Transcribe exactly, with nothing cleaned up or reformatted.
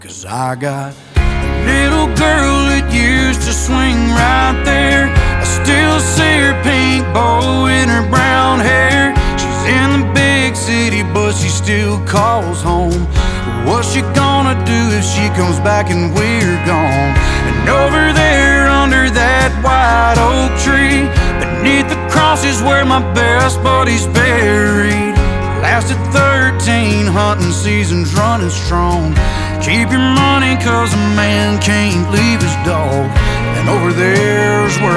'Cause I got a little girl that used to swing right there. I still see her pink bow in her brown hair. She's in the big city, but she still calls home. What's she gonna do if she comes back and we're gone? And over there under that white oak tree, beneath the cross is where my best buddy's buried. Lasted thirteen hunting seasons running strong. Keep your money 'cause a man can't leave his dog. And over there's where